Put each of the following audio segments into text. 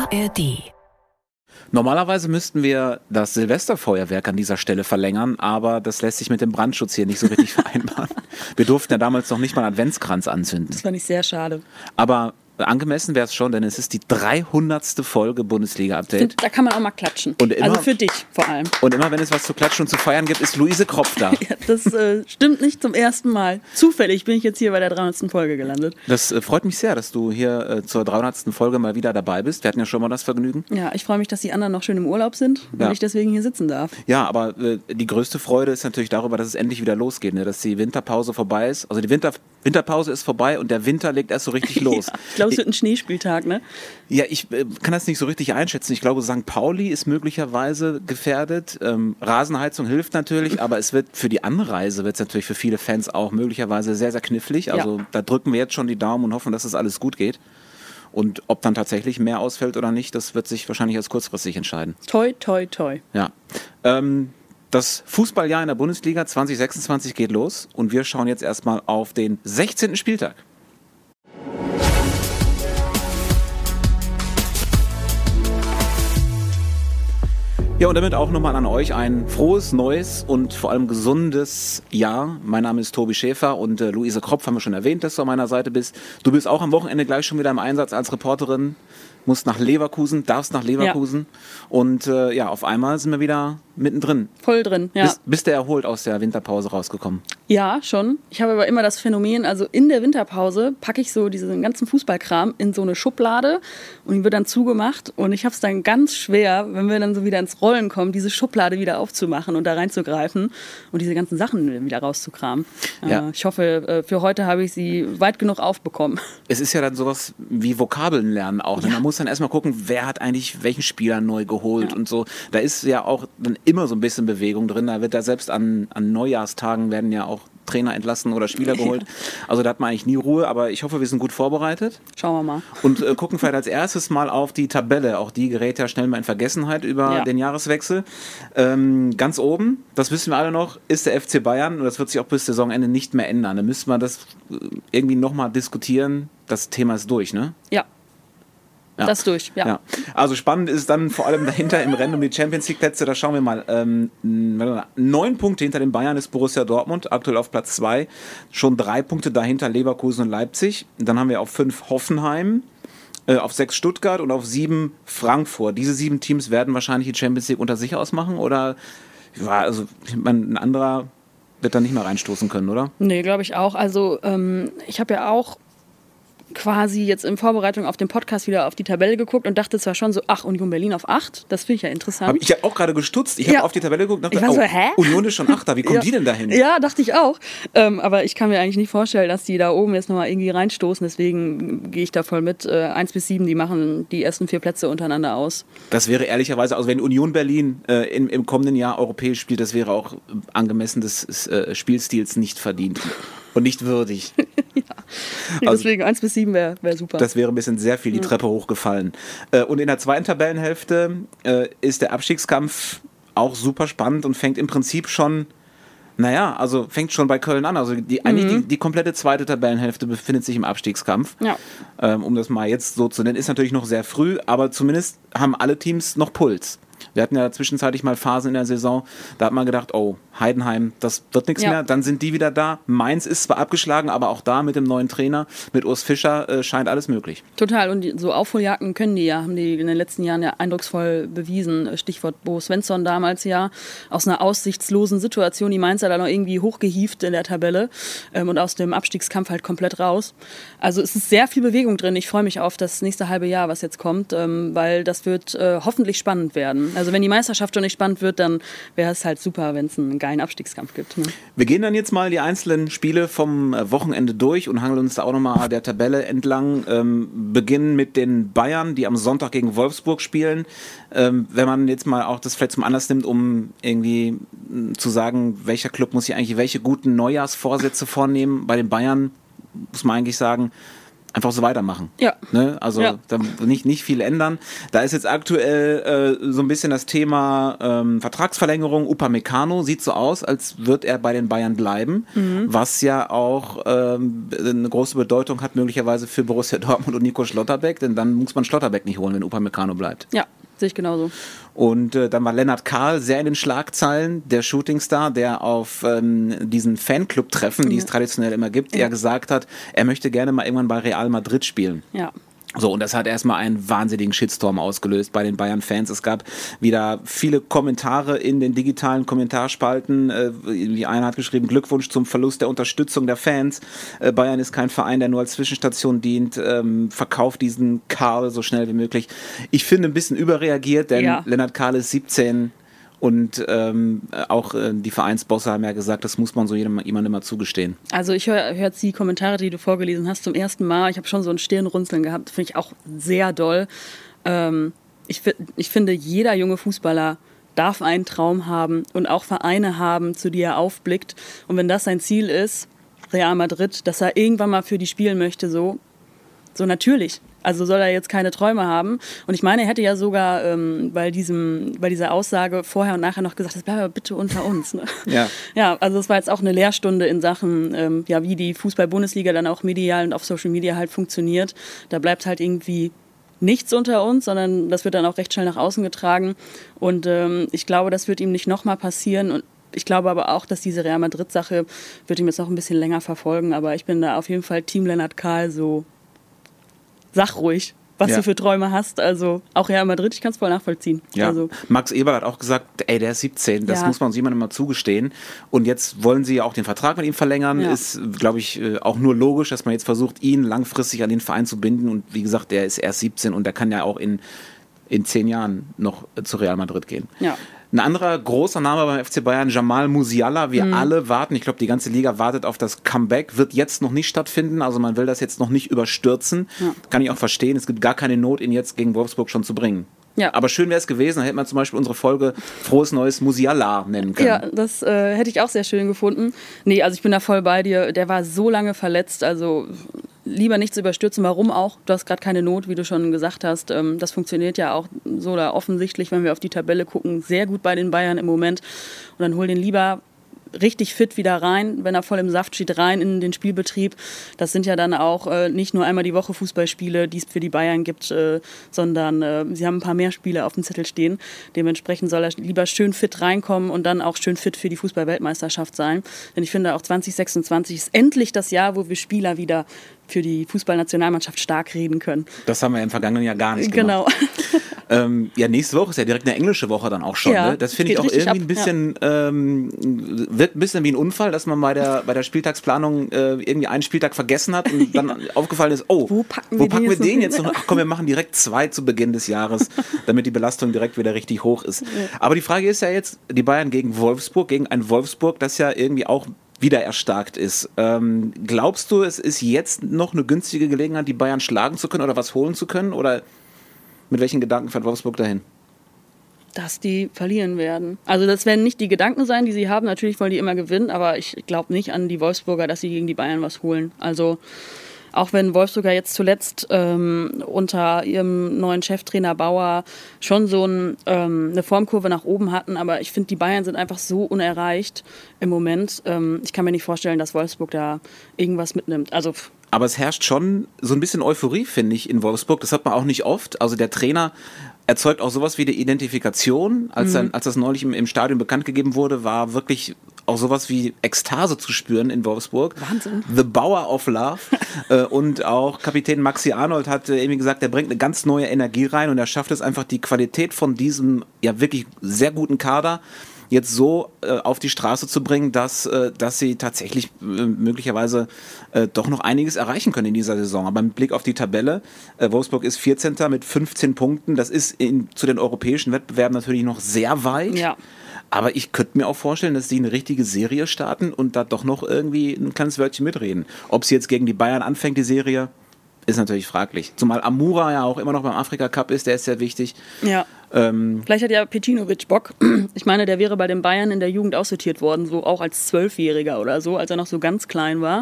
ARD. Normalerweise müssten wir das Silvesterfeuerwerk an dieser Stelle verlängern, aber das lässt sich mit dem Brandschutz hier nicht so richtig vereinbaren. Wir durften ja damals noch nicht mal einen Adventskranz anzünden. Das fand ich sehr schade. Aber angemessen wäre es schon, denn es ist die 300. Folge Bundesliga-Update. Da kann man auch mal klatschen. Und immer, also für dich vor allem. Und immer, wenn es was zu klatschen und zu feiern gibt, ist Luise Kropf da. Ja, das stimmt nicht zum ersten Mal. Zufällig bin ich jetzt hier bei der 300. Folge gelandet. Das freut mich sehr, dass du hier zur 300. Folge mal wieder dabei bist. Wir hatten ja schon mal das Vergnügen. Ja, ich freue mich, dass die anderen noch schön im Urlaub sind und ich deswegen hier sitzen darf. Ja, aber die größte Freude ist natürlich darüber, dass es endlich wieder losgeht, ne? Dass die Winterpause vorbei ist. Also die Winterpause ist vorbei und der Winter legt erst so richtig los. Ja, ich glaube, es wird ein Schneespieltag. Ne? Ja, ich kann das nicht so richtig einschätzen. Ich glaube, St. Pauli ist möglicherweise gefährdet. Rasenheizung hilft natürlich, aber es wird für die Anreise wird es natürlich für viele Fans auch möglicherweise sehr, sehr knifflig. Also da drücken wir jetzt schon die Daumen und hoffen, dass es alles gut geht. Und ob dann tatsächlich mehr ausfällt oder nicht, das wird sich wahrscheinlich als kurzfristig entscheiden. Toi, toi, toi. Ja. Das Fußballjahr in der Bundesliga 2026 geht los und wir schauen jetzt erstmal auf den 16. Spieltag. Ja, und damit auch nochmal an euch ein frohes, neues und vor allem gesundes Jahr. Mein Name ist Tobi Schäfer und Luise Kropf haben wir schon erwähnt, dass du an meiner Seite bist. Du bist auch am Wochenende gleich schon wieder im Einsatz als Reporterin, musst nach Leverkusen, darfst nach Leverkusen und auf einmal sind wir wieder mittendrin. Voll drin, ja. Bist du erholt aus der Winterpause rausgekommen? Ja, schon. Ich habe aber immer das Phänomen, also in der Winterpause packe ich so diesen ganzen Fußballkram in so eine Schublade und die wird dann zugemacht und ich habe es dann ganz schwer, wenn wir dann so wieder ins Rollen kommen, diese Schublade wieder aufzumachen und da reinzugreifen und diese ganzen Sachen wieder rauszukramen. Ja. Ich hoffe, für heute habe ich sie weit genug aufbekommen. Es ist ja dann sowas wie Vokabeln lernen auch. Ja. Man muss dann erstmal gucken, wer hat eigentlich welchen Spieler neu geholt und so. Da ist ja auch dann immer so ein bisschen Bewegung drin. Da wird da selbst an Neujahrstagen werden ja auch Trainer entlassen oder Spieler geholt. Also da hat man eigentlich nie Ruhe, aber ich hoffe, wir sind gut vorbereitet. Schauen wir mal. Und gucken vielleicht als erstes mal auf die Tabelle. Auch die gerät ja schnell mal in Vergessenheit über den Jahreswechsel. Ganz oben, das wissen wir alle noch, ist der FC Bayern und das wird sich auch bis Saisonende nicht mehr ändern. Da müssen wir das irgendwie nochmal diskutieren. Das Thema ist durch, ne? Ja. Ja. Das durch, ja. Also spannend ist dann vor allem dahinter im Rennen um die Champions-League-Plätze, da schauen wir mal. 9 Punkte hinter den Bayern ist Borussia Dortmund, aktuell auf Platz 2. Schon 3 Punkte dahinter Leverkusen und Leipzig. Dann haben wir auf 5 Hoffenheim, auf 6 Stuttgart und auf 7 Frankfurt. Diese 7 Teams werden wahrscheinlich die Champions League unter sich ausmachen oder also ein anderer wird da nicht mehr reinstoßen können, oder? Nee, glaube ich auch. Also ich habe ja auch quasi jetzt in Vorbereitung auf den Podcast wieder auf die Tabelle geguckt und dachte zwar schon so, Union Berlin auf 8, das finde ich ja interessant. Ich habe auch gerade gestutzt, ich habe auf die Tabelle geguckt und dachte, so, hä? Union ist schon 8, wie kommt die denn dahin? Ja, dachte ich auch, aber ich kann mir eigentlich nicht vorstellen, dass die da oben jetzt nochmal irgendwie reinstoßen, deswegen gehe ich da voll mit. 1 bis 7, die machen die ersten 4 Plätze untereinander aus. Das wäre ehrlicherweise, also wenn Union Berlin im kommenden Jahr europäisch spielt, das wäre auch angemessen des Spielstils nicht verdient. Und nicht würdig. Ja. Also, deswegen 1 bis 7 wäre super. Das wäre ein bisschen sehr viel die Treppe hochgefallen. Und in der zweiten Tabellenhälfte ist der Abstiegskampf auch super spannend und fängt im Prinzip schon, fängt schon bei Köln an. Also die komplette zweite Tabellenhälfte befindet sich im Abstiegskampf. Ja. Um das mal jetzt so zu nennen, ist natürlich noch sehr früh, aber zumindest haben alle Teams noch Puls. Wir hatten ja zwischenzeitlich mal Phasen in der Saison, da hat man gedacht, Heidenheim, das wird nichts mehr. Dann sind die wieder da. Mainz ist zwar abgeschlagen, aber auch da mit dem neuen Trainer, mit Urs Fischer, scheint alles möglich. Total. Und so Aufholjagden können die ja, haben die in den letzten Jahren ja eindrucksvoll bewiesen. Stichwort Bo Svensson damals ja, aus einer aussichtslosen Situation, die Mainzer da noch irgendwie hochgehievt in der Tabelle und aus dem Abstiegskampf halt komplett raus. Also es ist sehr viel Bewegung drin. Ich freue mich auf das nächste halbe Jahr, was jetzt kommt, weil das wird hoffentlich spannend werden. Also wenn die Meisterschaft schon nicht spannend wird, dann wäre es halt super, wenn es einen geilen Abstiegskampf gibt. Ne? Wir gehen dann jetzt mal die einzelnen Spiele vom Wochenende durch und hangeln uns da auch nochmal der Tabelle entlang. Beginnen mit den Bayern, die am Sonntag gegen Wolfsburg spielen. Wenn man jetzt mal auch das vielleicht zum Anlass nimmt, um irgendwie zu sagen, welcher Club muss hier eigentlich welche guten Neujahrsvorsätze vornehmen. Bei den Bayern muss man eigentlich sagen, einfach so weitermachen. Ja. Ne? Also Ja. da nicht viel ändern. Da ist jetzt aktuell so ein bisschen das Thema Vertragsverlängerung. Upamecano sieht so aus, als wird er bei den Bayern bleiben, was ja auch eine große Bedeutung hat möglicherweise für Borussia Dortmund und Nico Schlotterbeck, denn dann muss man Schlotterbeck nicht holen, wenn Upamecano bleibt. Ja, sehe ich genauso. Und dann war Lennart Kahl sehr in den Schlagzeilen, der Shootingstar, der auf diesen Fanclub-Treffen, die es traditionell immer gibt, er gesagt hat, er möchte gerne mal irgendwann bei Real Madrid spielen. Ja. So, und das hat erstmal einen wahnsinnigen Shitstorm ausgelöst bei den Bayern-Fans. Es gab wieder viele Kommentare in den digitalen Kommentarspalten. Wie einer hat geschrieben, Glückwunsch zum Verlust der Unterstützung der Fans. Bayern ist kein Verein, der nur als Zwischenstation dient. Verkauft diesen Karl so schnell wie möglich. Ich finde ein bisschen überreagiert, denn Lennart Kahl ist 17 und auch die Vereinsbosse haben ja gesagt, das muss man so jemandem immer zugestehen. Also ich höre jetzt die Kommentare, die du vorgelesen hast, zum ersten Mal. Ich habe schon so ein Stirnrunzeln gehabt, finde ich auch sehr doll. Ich finde, jeder junge Fußballer darf einen Traum haben und auch Vereine haben, zu die er aufblickt. Und wenn das sein Ziel ist, Real Madrid, dass er irgendwann mal für die spielen möchte, so natürlich. Also soll er jetzt keine Träume haben. Und ich meine, er hätte ja sogar bei dieser Aussage vorher und nachher noch gesagt, das bleibt aber bitte unter uns. Ne? Ja. Ja, also es war jetzt auch eine Lehrstunde in Sachen, wie die Fußball-Bundesliga dann auch medial und auf Social Media halt funktioniert. Da bleibt halt irgendwie nichts unter uns, sondern das wird dann auch recht schnell nach außen getragen. Und ich glaube, das wird ihm nicht nochmal passieren. Und ich glaube aber auch, dass diese Real Madrid-Sache wird ihm jetzt noch ein bisschen länger verfolgen. Aber ich bin da auf jeden Fall Team Lennart Kahl, so sag ruhig, was du für Träume hast. Also auch Real Madrid, ich kann es voll nachvollziehen. Ja. Also, Max Eberl hat auch gesagt, ey, der ist 17, das muss man uns jemandem mal zugestehen. Und jetzt wollen sie ja auch den Vertrag mit ihm verlängern. Ja. Ist, glaube ich, auch nur logisch, dass man jetzt versucht, ihn langfristig an den Verein zu binden. Und wie gesagt, der ist erst 17 und der kann ja auch in 10 Jahren noch zu Real Madrid gehen. Ja. Ein anderer großer Name beim FC Bayern, Jamal Musiala. Wir alle warten, ich glaube, die ganze Liga wartet auf das Comeback. Wird jetzt noch nicht stattfinden, also man will das jetzt noch nicht überstürzen. Ja. Kann ich auch verstehen. Es gibt gar keine Not, ihn jetzt gegen Wolfsburg schon zu bringen. Ja. Aber schön wäre es gewesen, da hätte man zum Beispiel unsere Folge Frohes Neues Musiala nennen können. Ja, das hätte ich auch sehr schön gefunden. Nee, also ich bin da voll bei dir. Der war so lange verletzt, also lieber nichts überstürzen. Warum auch? Du hast gerade keine Not, wie du schon gesagt hast. Das funktioniert ja auch so da offensichtlich, wenn wir auf die Tabelle gucken, sehr gut bei den Bayern im Moment. Und dann hol den lieber richtig fit wieder rein, wenn er voll im Saft steht, rein in den Spielbetrieb. Das sind ja dann auch nicht nur einmal die Woche Fußballspiele, die es für die Bayern gibt, sondern sie haben ein paar mehr Spiele auf dem Zettel stehen. Dementsprechend soll er lieber schön fit reinkommen und dann auch schön fit für die Fußball-Weltmeisterschaft sein. Denn ich finde, auch 2026 ist endlich das Jahr, wo wir Spieler wieder für die Fußballnationalmannschaft stark reden können. Das haben wir im vergangenen Jahr gar nicht gemacht. Genau. Ja, nächste Woche ist ja direkt eine englische Woche dann auch schon. Ja, ne? Das finde ich auch irgendwie ein bisschen, wirkt ein bisschen wie ein Unfall, dass man bei der Spieltagsplanung irgendwie einen Spieltag vergessen hat und dann aufgefallen ist, wo packen wir den jetzt noch? Ach komm, wir machen direkt 2 zu Beginn des Jahres, damit die Belastung direkt wieder richtig hoch ist. Ja. Aber die Frage ist ja jetzt, die Bayern gegen Wolfsburg, gegen ein Wolfsburg, das ja irgendwie auch wieder erstarkt ist. Glaubst du, es ist jetzt noch eine günstige Gelegenheit, die Bayern schlagen zu können oder was holen zu können? Oder mit welchen Gedanken fährt Wolfsburg dahin? Dass die verlieren werden. Also das werden nicht die Gedanken sein, die sie haben. Natürlich wollen die immer gewinnen, aber ich glaube nicht an die Wolfsburger, dass sie gegen die Bayern was holen. Also auch wenn Wolfsburger jetzt zuletzt unter ihrem neuen Cheftrainer Bauer schon so eine Formkurve nach oben hatten, aber ich finde, die Bayern sind einfach so unerreicht im Moment. Ich kann mir nicht vorstellen, dass Wolfsburg da irgendwas mitnimmt. Also aber es herrscht schon so ein bisschen Euphorie, finde ich, in Wolfsburg. Das hat man auch nicht oft. Also der Trainer erzeugt auch sowas wie eine Identifikation. Als das neulich im Stadion bekannt gegeben wurde, war wirklich auch sowas wie Ekstase zu spüren in Wolfsburg. Wahnsinn. The Bauer of Love. Und auch Kapitän Maxi Arnold hat irgendwie gesagt, er bringt eine ganz neue Energie rein und er schafft es einfach, die Qualität von diesem ja wirklich sehr guten Kader jetzt so auf die Straße zu bringen, dass sie tatsächlich möglicherweise doch noch einiges erreichen können in dieser Saison. Aber mit Blick auf die Tabelle, Wolfsburg ist 14. mit 15 Punkten. Das ist zu den europäischen Wettbewerben natürlich noch sehr weit. Ja. Aber ich könnte mir auch vorstellen, dass sie eine richtige Serie starten und da doch noch irgendwie ein kleines Wörtchen mitreden. Ob sie jetzt gegen die Bayern anfängt, die Serie, ist natürlich fraglich. Zumal Amura ja auch immer noch beim Afrika Cup ist, der ist sehr wichtig. Ja. Vielleicht hat ja Pecinovic Bock. Ich meine, der wäre bei den Bayern in der Jugend aussortiert worden, so auch als 12-Jähriger oder so, als er noch so ganz klein war.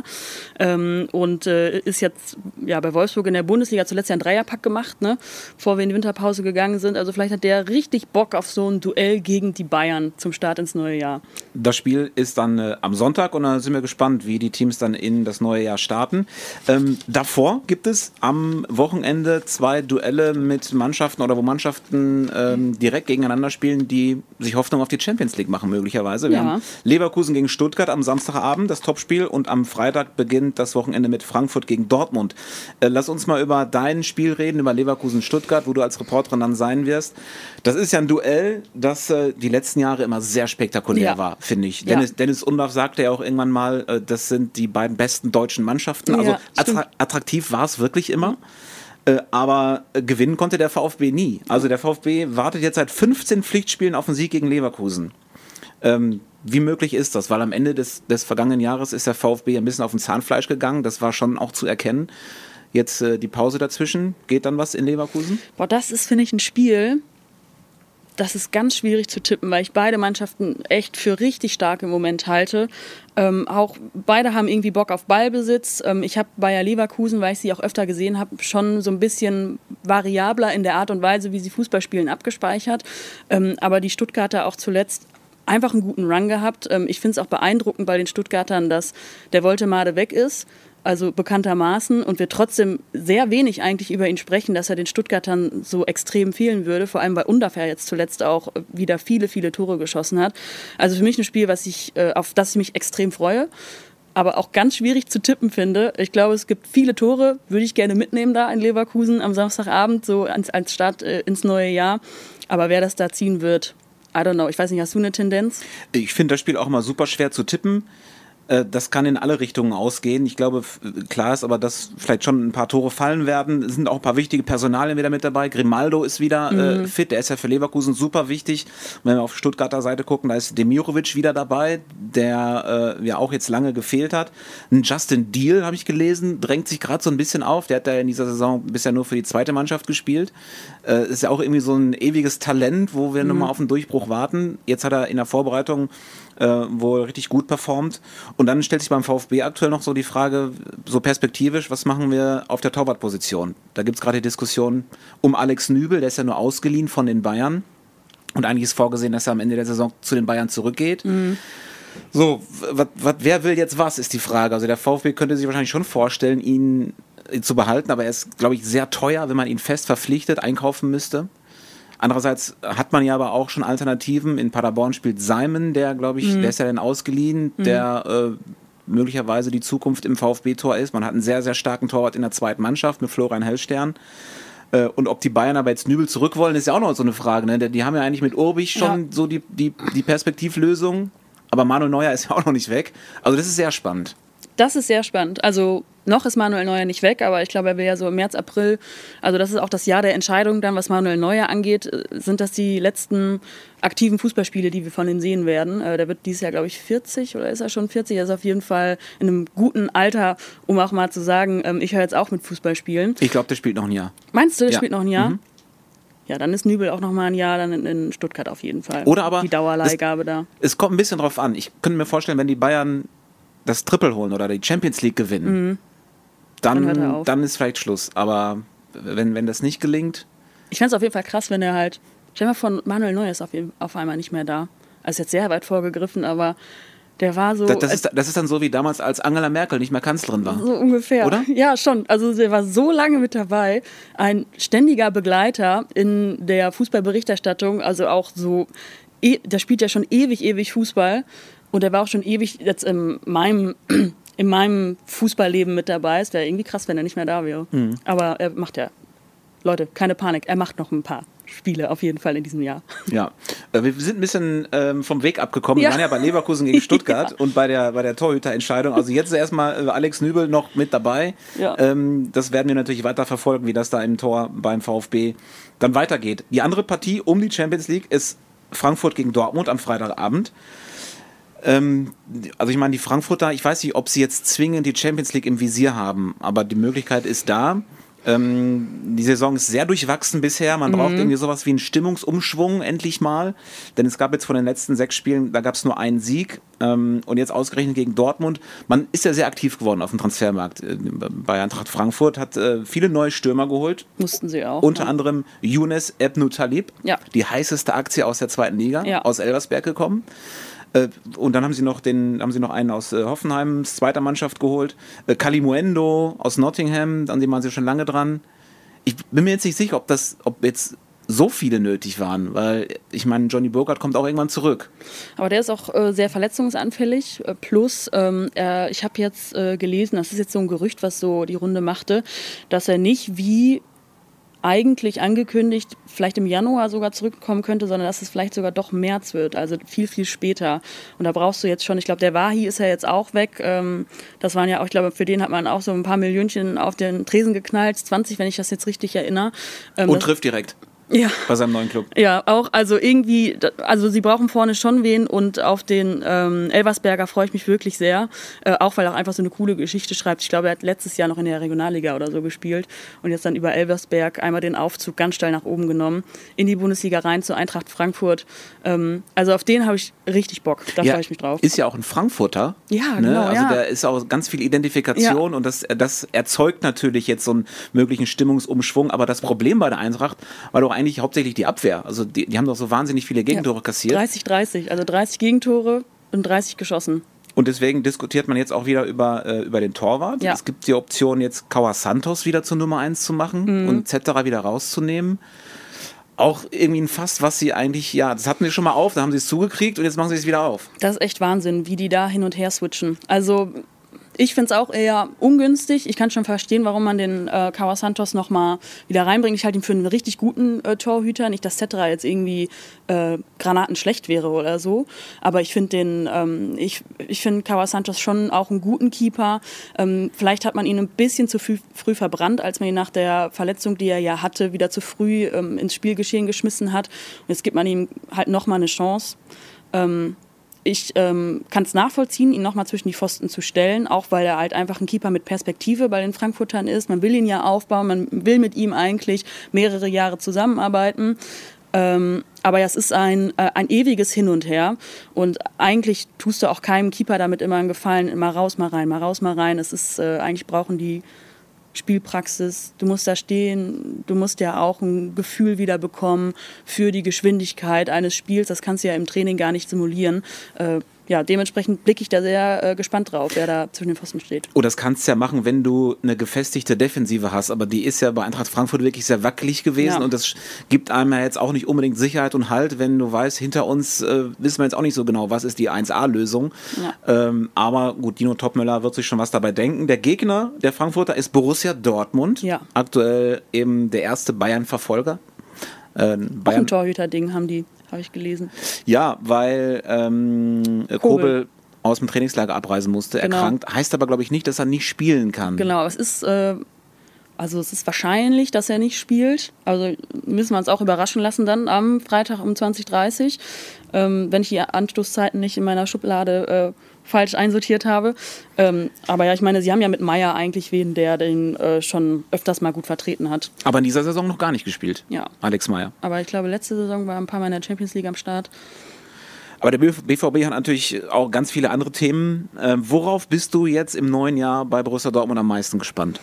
Und ist jetzt bei Wolfsburg in der Bundesliga zuletzt ja einen Dreierpack gemacht, ne? Bevor wir in die Winterpause gegangen sind. Also vielleicht hat der richtig Bock auf so ein Duell gegen die Bayern zum Start ins neue Jahr. Das Spiel ist dann am Sonntag und da sind wir gespannt, wie die Teams dann in das neue Jahr starten. Davor gibt es am Wochenende 2 Duelle mit Mannschaften oder wo Mannschaften direkt gegeneinander spielen, die sich Hoffnung auf die Champions League machen möglicherweise. Wir haben Leverkusen gegen Stuttgart am Samstagabend, das Topspiel, und am Freitag beginnt das Wochenende mit Frankfurt gegen Dortmund. Lass uns mal über dein Spiel reden, über Leverkusen-Stuttgart, wo du als Reporterin dann sein wirst. Das ist ja ein Duell, das die letzten Jahre immer sehr spektakulär war, finde ich. Dennis Undaff sagte ja auch irgendwann mal, das sind die beiden besten deutschen Mannschaften. Also attraktiv war es wirklich immer. Aber gewinnen konnte der VfB nie. Also der VfB wartet jetzt seit 15 Pflichtspielen auf einen Sieg gegen Leverkusen. Wie möglich ist das? Weil am Ende des vergangenen Jahres ist der VfB ein bisschen auf dem Zahnfleisch gegangen. Das war schon auch zu erkennen. Jetzt die Pause dazwischen. Geht dann was in Leverkusen? Boah, das ist, finde ich, ein Spiel, das ist ganz schwierig zu tippen, weil ich beide Mannschaften echt für richtig stark im Moment halte. Auch beide haben irgendwie Bock auf Ballbesitz. Ich habe Bayer Leverkusen, weil ich sie auch öfter gesehen habe, schon so ein bisschen variabler in der Art und Weise, wie sie Fußball spielen, abgespeichert. Aber die Stuttgarter auch zuletzt einfach einen guten Run gehabt. Ich finde es auch beeindruckend bei den Stuttgartern, dass der Woltemade weg ist. Also bekanntermaßen, und wir trotzdem sehr wenig eigentlich über ihn sprechen, dass er den Stuttgartern so extrem fehlen würde, vor allem weil Undaff ja jetzt zuletzt auch wieder viele, viele Tore geschossen hat. Also für mich ein Spiel, auf das ich mich extrem freue, aber auch ganz schwierig zu tippen finde. Ich glaube, es gibt viele Tore, würde ich gerne mitnehmen da in Leverkusen am Samstagabend, so als Start ins neue Jahr. Aber wer das da ziehen wird, I don't know. Ich weiß nicht, hast du eine Tendenz? Ich finde das Spiel auch immer super schwer zu tippen. Das kann in alle Richtungen ausgehen. Ich glaube, klar ist aber, dass vielleicht schon ein paar Tore fallen werden. Es sind auch ein paar wichtige Personalien wieder mit dabei. Grimaldo ist wieder fit, der ist ja für Leverkusen super wichtig. Und wenn wir auf Stuttgarter Seite gucken, da ist Demirovic wieder dabei, der ja auch jetzt lange gefehlt hat. Ein Justin Deal, habe ich gelesen, drängt sich gerade so ein bisschen auf. Der hat ja in dieser Saison bisher nur für die zweite Mannschaft gespielt. Ist ja auch irgendwie so ein ewiges Talent, wo wir nochmal auf einen Durchbruch warten. Jetzt hat er in der Vorbereitung wohl richtig gut performt. Und dann stellt sich beim VfB aktuell noch so die Frage, so perspektivisch, was machen wir auf der Torwartposition? Da gibt es gerade die Diskussion um Alex Nübel, der ist ja nur ausgeliehen von den Bayern. Und eigentlich ist vorgesehen, dass er am Ende der Saison zu den Bayern zurückgeht. So, wer will jetzt was, ist die Frage. Also der VfB könnte sich wahrscheinlich schon vorstellen, ihn zu behalten, aber er ist, glaube ich, sehr teuer, wenn man ihn fest verpflichtet einkaufen müsste. Andererseits hat man ja aber auch schon Alternativen. In Paderborn spielt Simon, der, glaube ich, der ist ja dann ausgeliehen, der möglicherweise die Zukunft im VfB-Tor ist. Man hat einen sehr, sehr starken Torwart in der zweiten Mannschaft mit Florian Hellstern. Und ob die Bayern aber jetzt Nübel zurück wollen, ist ja auch noch so eine Frage. Ne? Die haben ja eigentlich mit Urbich schon so die Perspektivlösung, aber Manuel Neuer ist ja auch noch nicht weg. Also das ist sehr spannend. Das ist sehr spannend. Also noch ist Manuel Neuer nicht weg, aber ich glaube, er will ja so im März, April, also das ist auch das Jahr der Entscheidung dann, was Manuel Neuer angeht, sind das die letzten aktiven Fußballspiele, die wir von ihm sehen werden. Der wird dieses Jahr, glaube ich, 40 oder ist er schon 40? Er ist auf jeden Fall in einem guten Alter, um auch mal zu sagen, ich höre jetzt auch mit Fußball spielen. Ich glaube, der spielt noch ein Jahr. Meinst du, der spielt noch ein Jahr? Ja, dann ist Nübel auch noch mal ein Jahr dann in Stuttgart auf jeden Fall. Oder aber die Dauerleihgabe da. Es kommt ein bisschen drauf an. Ich könnte mir vorstellen, wenn die Bayern das Triple holen oder die Champions League gewinnen, dann ist vielleicht Schluss. Aber wenn das nicht gelingt... Ich fände es auf jeden Fall krass, wenn er halt... Stell dir mal vor, Manuel Neuer ist auf einmal nicht mehr da. Also jetzt sehr weit vorgegriffen, aber der war so... Das ist dann so wie damals, als Angela Merkel nicht mehr Kanzlerin war. So ungefähr. Oder? Ja, schon. Also der war so lange mit dabei. Ein ständiger Begleiter in der Fußballberichterstattung. Also auch so... Der spielt ja schon ewig Fußball. Und er war auch schon ewig jetzt in meinem Fußballleben mit dabei. Es wäre irgendwie krass, wenn er nicht mehr da wäre. Aber er macht ja, Leute, keine Panik, er macht noch ein paar Spiele auf jeden Fall in diesem Jahr. Ja, wir sind ein bisschen vom Weg abgekommen. Wir waren ja bei Leverkusen gegen Stuttgart und bei der Torhüterentscheidung. Also jetzt ist erstmal Alex Nübel noch mit dabei. Ja. Das werden wir natürlich weiter verfolgen, wie das da im Tor beim VfB dann weitergeht. Die andere Partie um die Champions League ist Frankfurt gegen Dortmund am Freitagabend. Also ich meine, die Frankfurter, ich weiß nicht, ob sie jetzt zwingend die Champions League im Visier haben, aber die Möglichkeit ist da. Die Saison ist sehr durchwachsen bisher. Man braucht irgendwie sowas wie einen Stimmungsumschwung endlich mal. Denn es gab jetzt von den letzten 6 Spielen, da gab es nur einen Sieg. Und jetzt ausgerechnet gegen Dortmund. Man ist ja sehr aktiv geworden auf dem Transfermarkt. Bei Eintracht Frankfurt hat viele neue Stürmer geholt. Mussten sie auch. Unter anderem Younes Ebnou Talib, die heißeste Aktie aus der 2. Liga, aus Elversberg gekommen. Und dann haben sie noch einen aus Hoffenheims 2. Mannschaft geholt. Kalimuendo aus Nottingham, an dem waren sie schon lange dran. Ich bin mir jetzt nicht sicher, ob jetzt so viele nötig waren, weil ich meine, Johnny Burkhardt kommt auch irgendwann zurück. Aber der ist auch sehr verletzungsanfällig. Plus, ich habe jetzt gelesen, das ist jetzt so ein Gerücht, was so die Runde machte, dass er nicht wie eigentlich angekündigt, vielleicht im Januar sogar zurückkommen könnte, sondern dass es vielleicht sogar doch März wird, also viel, viel später. Und da brauchst du jetzt schon, ich glaube, der Wahi ist ja jetzt auch weg. Das waren ja auch, ich glaube, für den hat man auch so ein paar Millionchen auf den Tresen geknallt, 20, wenn ich das jetzt richtig erinnere. Und trifft direkt. Ja. Bei seinem neuen Club. Ja, auch, also irgendwie, also sie brauchen vorne schon wen und auf den Elversberger freue ich mich wirklich sehr, auch weil er auch einfach so eine coole Geschichte schreibt. Ich glaube, er hat letztes Jahr noch in der Regionalliga oder so gespielt und jetzt dann über Elversberg einmal den Aufzug ganz steil nach oben genommen, in die Bundesliga rein zu Eintracht Frankfurt. Also auf den habe ich richtig Bock, da freue ich mich drauf. Ist ja auch ein Frankfurter. Ja, genau. Also da ist auch ganz viel Identifikation und das erzeugt natürlich jetzt so einen möglichen Stimmungsumschwung, aber das Problem bei der Eintracht war doch eigentlich hauptsächlich die Abwehr. Also die haben doch so wahnsinnig viele Gegentore kassiert. 30-30, also 30 Gegentore und 30 geschossen. Und deswegen diskutiert man jetzt auch wieder über den Torwart. Ja. Es gibt die Option, jetzt Kawa Santos wieder zur Nummer 1 zu machen und Zetterer wieder rauszunehmen. Auch irgendwie ein Fass, was sie eigentlich, das hatten sie schon mal auf, da haben sie es zugekriegt und jetzt machen sie es wieder auf. Das ist echt Wahnsinn, wie die da hin und her switchen. Also ich finde es auch eher ungünstig. Ich kann schon verstehen, warum man den Kawa Santos nochmal wieder reinbringt. Ich halte ihn für einen richtig guten Torhüter. Nicht, dass Cetera jetzt irgendwie granatenschlecht wäre oder so. Aber ich finde ich finde Kawa Santos schon auch einen guten Keeper. Vielleicht hat man ihn ein bisschen zu früh verbrannt, als man ihn nach der Verletzung, die er ja hatte, wieder zu früh ins Spielgeschehen geschmissen hat. Und jetzt gibt man ihm halt nochmal eine Chance. Ich kann es nachvollziehen, ihn nochmal zwischen die Pfosten zu stellen, auch weil er halt einfach ein Keeper mit Perspektive bei den Frankfurtern ist. Man will ihn ja aufbauen, man will mit ihm eigentlich mehrere Jahre zusammenarbeiten. Aber es ist ein ewiges Hin und Her und eigentlich tust du auch keinem Keeper damit immer einen Gefallen, immer raus, mal rein, mal raus, mal rein. Es ist, eigentlich brauchen die Spielpraxis, du musst da stehen, du musst ja auch ein Gefühl wieder bekommen für die Geschwindigkeit eines Spiels, das kannst du ja im Training gar nicht simulieren. Dementsprechend blicke ich da sehr gespannt drauf, wer da zwischen den Pfosten steht. Oh, das kannst du ja machen, wenn du eine gefestigte Defensive hast, aber die ist ja bei Eintracht Frankfurt wirklich sehr wackelig gewesen und das gibt einem ja jetzt auch nicht unbedingt Sicherheit und Halt, wenn du weißt, hinter uns wissen wir jetzt auch nicht so genau, was ist die 1A-Lösung. Ja. Aber gut, Dino Topmöller wird sich schon was dabei denken. Der Gegner der Frankfurter ist Borussia Dortmund, aktuell eben der erste Bayern-Verfolger. Auch ein Torhüter-Ding habe ich gelesen. Ja, weil Kobel aus dem Trainingslager abreisen musste, erkrankt. Heißt aber, glaube ich, nicht, dass er nicht spielen kann. Genau, es ist wahrscheinlich, dass er nicht spielt. Also müssen wir uns auch überraschen lassen dann am Freitag um 20:30, wenn ich die Anstoßzeiten nicht in meiner Schublade falsch einsortiert habe. Aber ja, ich meine, sie haben ja mit Meier eigentlich wen, der den schon öfters mal gut vertreten hat. Aber in dieser Saison noch gar nicht gespielt, Alex Meier. Aber ich glaube, letzte Saison war ein paar Mal in der Champions League am Start. Aber der BVB hat natürlich auch ganz viele andere Themen. Worauf bist du jetzt im neuen Jahr bei Borussia Dortmund am meisten gespannt?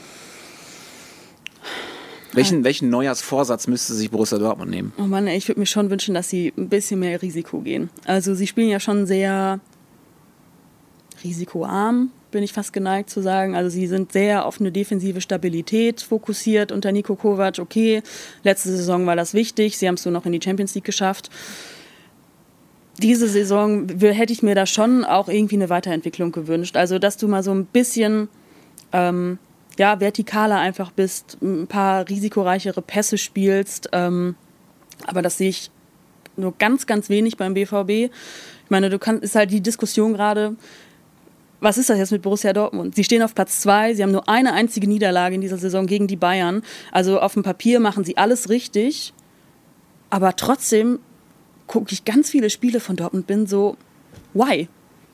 Welchen Neujahrsvorsatz müsste sich Borussia Dortmund nehmen? Oh Mann, ich würde mir schon wünschen, dass sie ein bisschen mehr Risiko gehen. Also sie spielen ja schon sehr risikoarm, bin ich fast geneigt zu sagen. Also sie sind sehr auf eine defensive Stabilität fokussiert unter Niko Kovac. Okay, letzte Saison war das wichtig, sie haben es so noch in die Champions League geschafft. Diese Saison hätte ich mir da schon auch irgendwie eine Weiterentwicklung gewünscht. Also dass du mal so ein bisschen vertikaler einfach bist, ein paar risikoreichere Pässe spielst. Aber das sehe ich nur ganz, ganz wenig beim BVB. Ich meine, ist halt die Diskussion gerade, was ist das jetzt mit Borussia Dortmund? Sie stehen auf Platz 2, sie haben nur eine einzige Niederlage in dieser Saison gegen die Bayern. Also auf dem Papier machen sie alles richtig. Aber trotzdem gucke ich ganz viele Spiele von Dortmund, bin so, why?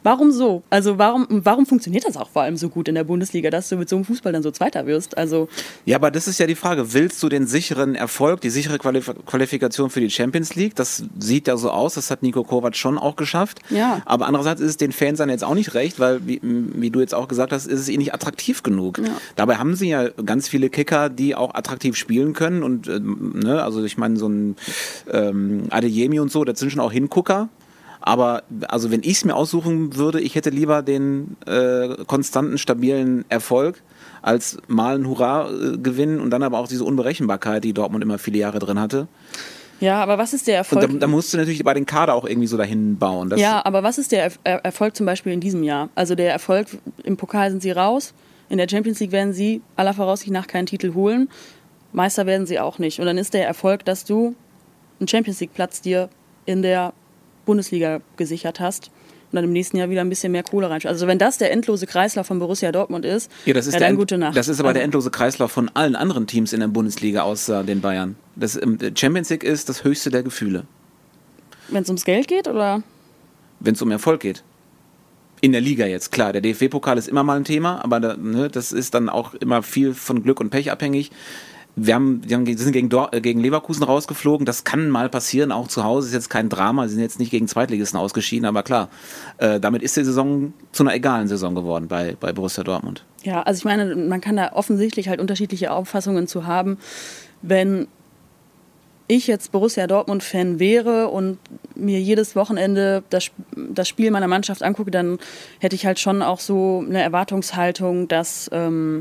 warum so? Also warum funktioniert das auch vor allem so gut in der Bundesliga, dass du mit so einem Fußball dann so Zweiter wirst? Also ja, aber das ist ja die Frage. Willst du den sicheren Erfolg, die sichere Qualifikation für die Champions League? Das sieht ja so aus, das hat Niko Kovac schon auch geschafft. Ja. Aber andererseits ist es den Fans dann jetzt auch nicht recht, weil, wie du jetzt auch gesagt hast, ist es ihnen nicht attraktiv genug. Ja. Dabei haben sie ja ganz viele Kicker, die auch attraktiv spielen können. Und also ich meine, so ein Adeyemi und so, das sind schon auch Hingucker. Aber also wenn ich es mir aussuchen würde, ich hätte lieber den konstanten, stabilen Erfolg als mal einen Hurra-Gewinn und dann aber auch diese Unberechenbarkeit, die Dortmund immer viele Jahre drin hatte. Ja, aber was ist der Erfolg? Und da musst du natürlich bei den Kader auch irgendwie so dahin bauen. Ja, aber was ist der Erfolg zum Beispiel in diesem Jahr? Also der Erfolg, im Pokal sind sie raus, in der Champions League werden sie aller Voraussicht nach keinen Titel holen, Meister werden sie auch nicht. Und dann ist der Erfolg, dass du einen Champions League-Platz dir in der Bundesliga gesichert hast und dann im nächsten Jahr wieder ein bisschen mehr Kohle reinschaust. Also wenn das der endlose Kreislauf von Borussia Dortmund ist, ja, das ist dann gute Nacht. Das ist aber der endlose Kreislauf von allen anderen Teams in der Bundesliga außer den Bayern. Das Champions League ist das höchste der Gefühle. Wenn es ums Geld geht, oder? Wenn es um Erfolg geht. In der Liga jetzt, klar. Der DFB-Pokal ist immer mal ein Thema, aber das ist dann auch immer viel von Glück und Pech abhängig. Wir sind gegen Leverkusen rausgeflogen. Das kann mal passieren, auch zu Hause. Ist jetzt kein Drama. Sie sind jetzt nicht gegen Zweitligisten ausgeschieden, aber klar, damit ist die Saison zu einer egalen Saison geworden bei Borussia Dortmund. Ja, also ich meine, man kann da offensichtlich halt unterschiedliche Auffassungen zu haben. Wenn ich jetzt Borussia Dortmund-Fan wäre und mir jedes Wochenende das Spiel meiner Mannschaft angucke, dann hätte ich halt schon auch so eine Erwartungshaltung, dass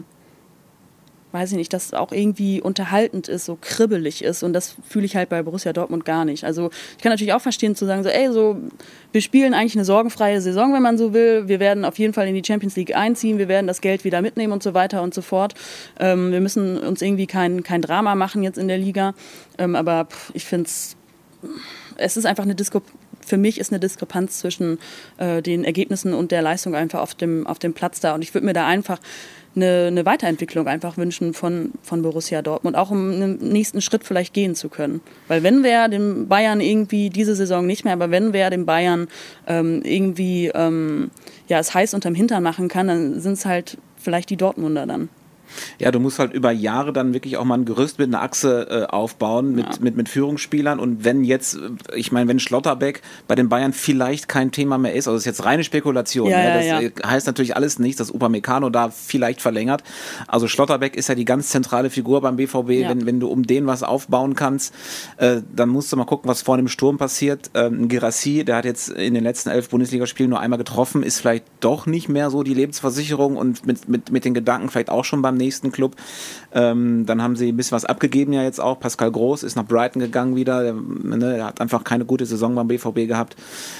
weiß ich nicht, dass es auch irgendwie unterhaltend ist, so kribbelig ist, und das fühle ich halt bei Borussia Dortmund gar nicht. Also ich kann natürlich auch verstehen zu sagen, wir spielen eigentlich eine sorgenfreie Saison, wenn man so will, wir werden auf jeden Fall in die Champions League einziehen, wir werden das Geld wieder mitnehmen und so weiter und so fort. Wir müssen uns irgendwie kein Drama machen jetzt in der Liga, aber ich finde es ist einfach für mich ist eine Diskrepanz zwischen den Ergebnissen und der Leistung einfach auf dem Platz da, und ich würde mir da einfach eine Weiterentwicklung einfach wünschen von Borussia Dortmund, auch um einen nächsten Schritt vielleicht gehen zu können. Weil wenn wir dem Bayern irgendwie diese Saison nicht mehr, aber wenn wir dem Bayern irgendwie es heiß unterm Hintern machen kann, dann sind es halt vielleicht die Dortmunder dann. Ja, du musst halt über Jahre dann wirklich auch mal ein Gerüst mit einer Achse aufbauen mit Führungsspielern, und wenn Schlotterbeck bei den Bayern vielleicht kein Thema mehr ist, also das ist jetzt reine Spekulation, das heißt natürlich alles nicht, dass Upamecano da vielleicht verlängert, also Schlotterbeck ist ja die ganz zentrale Figur beim BVB, wenn du um den was aufbauen kannst, dann musst du mal gucken, was vorne im Sturm passiert. Guirassy, der hat jetzt in den letzten 11 Bundesligaspielen nur einmal getroffen, ist vielleicht doch nicht mehr so die Lebensversicherung und mit den Gedanken vielleicht auch schon beim nächsten Club. Dann haben sie ein bisschen was abgegeben ja jetzt auch. Pascal Groß ist nach Brighton gegangen wieder. Er hat einfach keine gute Saison beim BVB gehabt.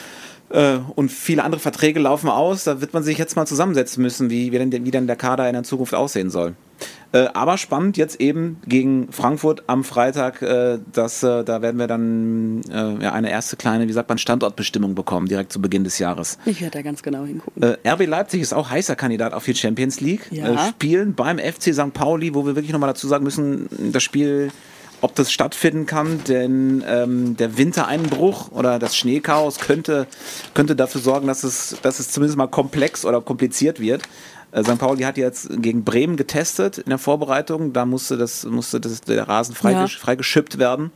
Und viele andere Verträge laufen aus. Da wird man sich jetzt mal zusammensetzen müssen, wie dann der Kader in der Zukunft aussehen soll. Aber spannend jetzt eben gegen Frankfurt am Freitag, da werden wir dann eine erste kleine, Standortbestimmung bekommen, direkt zu Beginn des Jahres. Ich werde da ganz genau hingucken. RB Leipzig ist auch heißer Kandidat auf die Champions League. Ja. Spielen beim FC St. Pauli, wo wir wirklich nochmal dazu sagen müssen, das Spiel, ob das stattfinden kann, denn der Wintereinbruch oder das Schneechaos könnte dafür sorgen, dass es zumindest mal komplex oder kompliziert wird. St. Pauli hat jetzt gegen Bremen getestet in der Vorbereitung, da musste der Rasen freigeschippt werden.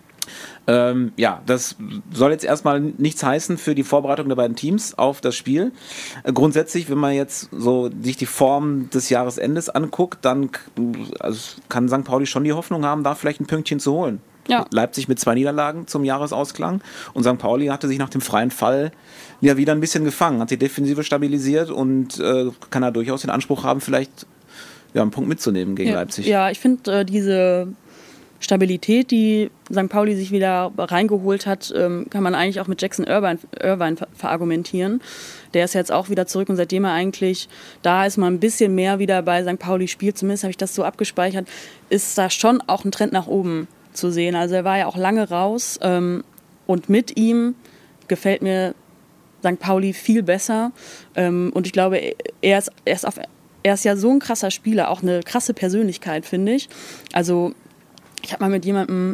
Das soll jetzt erstmal nichts heißen für die Vorbereitung der beiden Teams auf das Spiel. Grundsätzlich, wenn man jetzt so sich die Form des Jahresendes anguckt, dann kann St. Pauli schon die Hoffnung haben, da vielleicht ein Pünktchen zu holen. Ja. Leipzig mit 2 Niederlagen zum Jahresausklang, und St. Pauli hatte sich nach dem freien Fall ja wieder ein bisschen gefangen, hat die Defensive stabilisiert und kann da durchaus den Anspruch haben, vielleicht einen Punkt mitzunehmen gegen Leipzig. Ja, ich finde diese Stabilität, die St. Pauli sich wieder reingeholt hat, kann man eigentlich auch mit Jackson Irvine verargumentieren. Der ist jetzt auch wieder zurück, und seitdem er eigentlich da ist, mal ein bisschen mehr wieder bei St. Pauli spielt, zumindest habe ich das so abgespeichert, ist da schon auch ein Trend nach oben zu sehen. Also er war ja auch lange raus, und mit ihm gefällt mir St. Pauli viel besser, und ich glaube, er ist ja so ein krasser Spieler, auch eine krasse Persönlichkeit, finde ich. Also Ich habe mal mit jemandem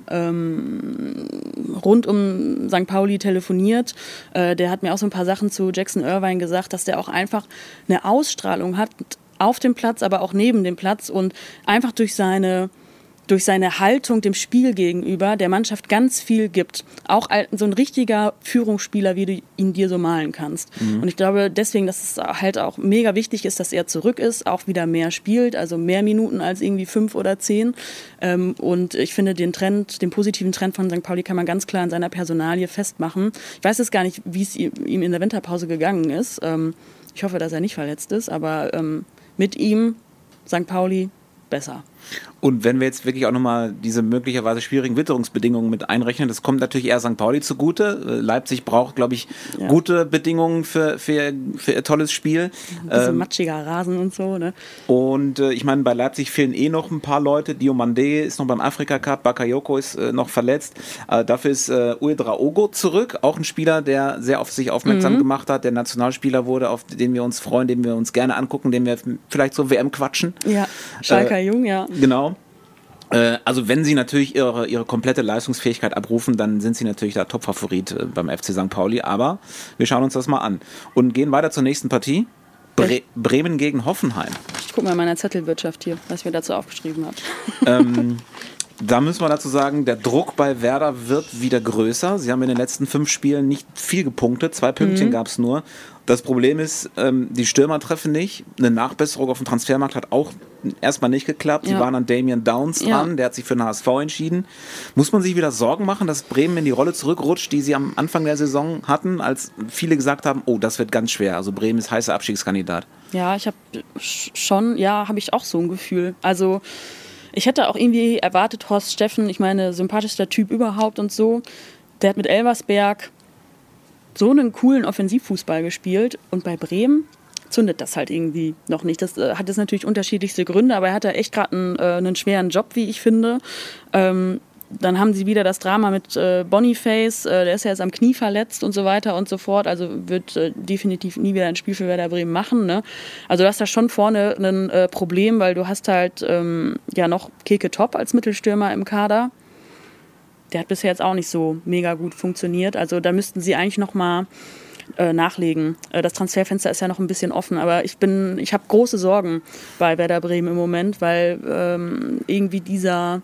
rund um St. Pauli telefoniert. Der hat mir auch so ein paar Sachen zu Jackson Irvine gesagt, dass der auch einfach eine Ausstrahlung hat auf dem Platz, aber auch neben dem Platz und einfach durch seine Haltung dem Spiel gegenüber der Mannschaft ganz viel gibt. Auch so ein richtiger Führungsspieler, wie du ihn dir so malen kannst. Und ich glaube deswegen, dass es halt auch mega wichtig ist, dass er zurück ist, auch wieder mehr spielt, also mehr Minuten als irgendwie 5 oder 10. Und ich finde den positiven Trend von St. Pauli kann man ganz klar in seiner Personalie festmachen. Ich weiß jetzt gar nicht, wie es ihm in der Winterpause gegangen ist. Ich hoffe, dass er nicht verletzt ist, aber mit ihm St. Pauli besser. Und wenn wir jetzt wirklich auch nochmal diese möglicherweise schwierigen Witterungsbedingungen mit einrechnen, das kommt natürlich eher St. Pauli zugute. Leipzig braucht, glaube ich, gute Bedingungen für ihr tolles Spiel. Ein bisschen matschiger Rasen und so, ne? Und ich meine, bei Leipzig fehlen noch ein paar Leute. Diomande ist noch beim Afrika Cup, Bakayoko ist noch verletzt. Dafür ist Uedraogo zurück, auch ein Spieler, der sehr auf sich aufmerksam gemacht hat, der Nationalspieler wurde, auf den wir uns freuen, den wir uns gerne angucken, den wir vielleicht zur WM quatschen. Ja, Schalker Jung, ja. Genau. Also wenn sie natürlich ihre komplette Leistungsfähigkeit abrufen, dann sind sie natürlich der Top-Favorit beim FC St. Pauli, aber wir schauen uns das mal an und gehen weiter zur nächsten Partie. Bremen gegen Hoffenheim. Ich gucke mal in meiner Zettelwirtschaft hier, was ich mir dazu aufgeschrieben habe. Da müssen wir dazu sagen, der Druck bei Werder wird wieder größer. Sie haben in den letzten 5 Spielen nicht viel gepunktet, 2 Pünktchen gab es nur. Das Problem ist, die Stürmer treffen nicht. Eine Nachbesserung auf dem Transfermarkt hat auch erstmal nicht geklappt. Sie waren an Damian Downs dran, der hat sich für den HSV entschieden. Muss man sich wieder Sorgen machen, dass Bremen in die Rolle zurückrutscht, die sie am Anfang der Saison hatten, als viele gesagt haben, oh, das wird ganz schwer. Also Bremen ist heißer Abstiegskandidat. Ja, habe ich auch so ein Gefühl. Also ich hätte auch irgendwie erwartet, Horst Steffen, ich meine, sympathischster Typ überhaupt und so, der hat mit Elversberg so einen coolen Offensivfußball gespielt und bei Bremen zündet das halt irgendwie noch nicht. Das hat jetzt natürlich unterschiedlichste Gründe, aber er hat da echt gerade einen schweren Job, wie ich finde. Dann haben sie wieder das Drama mit Boniface, der ist ja jetzt am Knie verletzt und so weiter und so fort, also wird definitiv nie wieder ein Spiel für Werder Bremen machen, ne? Also du hast da schon vorne ein Problem, weil du hast halt noch Keke Top als Mittelstürmer im Kader. Der hat bisher jetzt auch nicht so mega gut funktioniert, also da müssten sie eigentlich nochmal nachlegen. Das Transferfenster ist ja noch ein bisschen offen, aber ich habe große Sorgen bei Werder Bremen im Moment, weil irgendwie dieser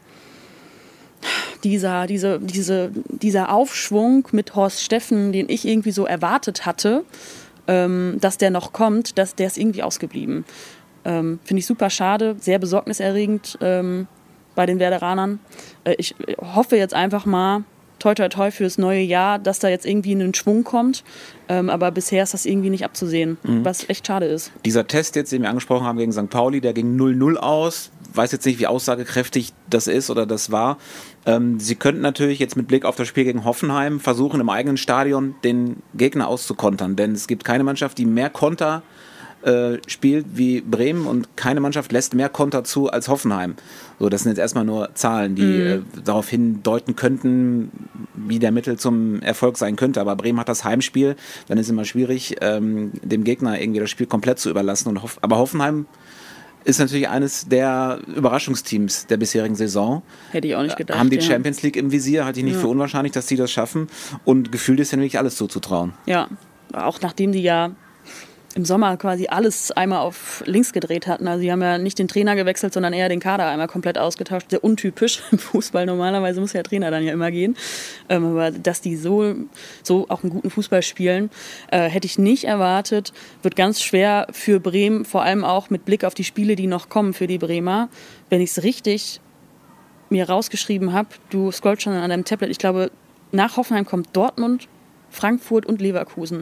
Aufschwung mit Horst Steffen, den ich irgendwie so erwartet hatte, dass der noch kommt, der ist irgendwie ausgeblieben. Finde ich super schade, sehr besorgniserregend bei den Werderanern. Ich hoffe jetzt einfach mal, toi toi toi fürs neue Jahr, dass da jetzt irgendwie ein Schwung kommt. Aber bisher ist das irgendwie nicht abzusehen, was echt schade ist. Dieser Test jetzt, den wir angesprochen haben gegen St. Pauli, der ging 0-0 aus. Weiß jetzt nicht, wie aussagekräftig das ist oder das war. Sie könnten natürlich jetzt mit Blick auf das Spiel gegen Hoffenheim versuchen, im eigenen Stadion den Gegner auszukontern. Denn es gibt keine Mannschaft, die mehr Konter spielt wie Bremen und keine Mannschaft lässt mehr Konter zu als Hoffenheim. So, das sind jetzt erstmal nur Zahlen, die darauf hindeuten könnten, wie der Mittel zum Erfolg sein könnte. Aber Bremen hat das Heimspiel, dann ist es immer schwierig, dem Gegner irgendwie das Spiel komplett zu überlassen. Aber Hoffenheim ist natürlich eines der Überraschungsteams der bisherigen Saison. Hätte ich auch nicht gedacht. Haben die Champions League im Visier, halte ich nicht für unwahrscheinlich, dass die das schaffen. Und gefühlt ist ja nämlich alles zuzutrauen. Ja, auch nachdem die ja im Sommer quasi alles einmal auf links gedreht hatten. Also die haben ja nicht den Trainer gewechselt, sondern eher den Kader einmal komplett ausgetauscht. Sehr untypisch im Fußball. Normalerweise muss der Trainer dann ja immer gehen. Aber dass die so auch einen guten Fußball spielen, hätte ich nicht erwartet. Wird ganz schwer für Bremen, vor allem auch mit Blick auf die Spiele, die noch kommen für die Bremer. Wenn ich es richtig mir rausgeschrieben habe, du scrollst schon an deinem Tablet, ich glaube, nach Hoffenheim kommt Dortmund, Frankfurt und Leverkusen.